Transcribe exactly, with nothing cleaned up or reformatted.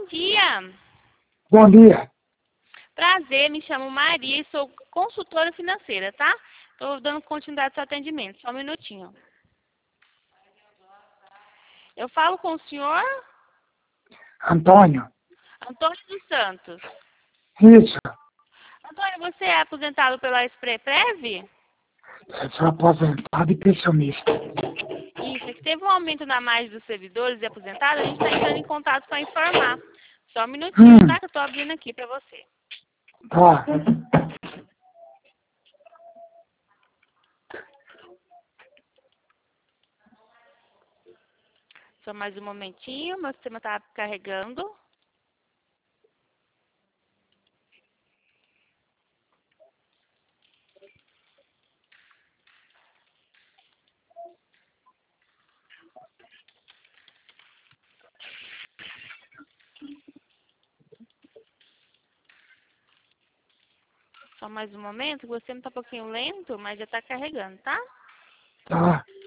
Bom dia. Bom dia. Prazer, me chamo Maria e sou consultora financeira, tá? Estou dando continuidade ao seu atendimento. Só um minutinho. Eu falo com o senhor Antônio. Antônio dos Santos. Isso. Antônio, você é aposentado pela Spreprev? Eu sou aposentado e pensionista. Isso, é que teve um aumento na margem dos servidores e aposentados, a gente está entrando em contato para informar. Só um minutinho, Hum. tá? Que eu estou abrindo aqui para você. Tá. Só mais um momentinho, meu sistema está carregando. Só mais um momento, o sistema está um pouquinho lento, mas já está carregando, tá? Tá.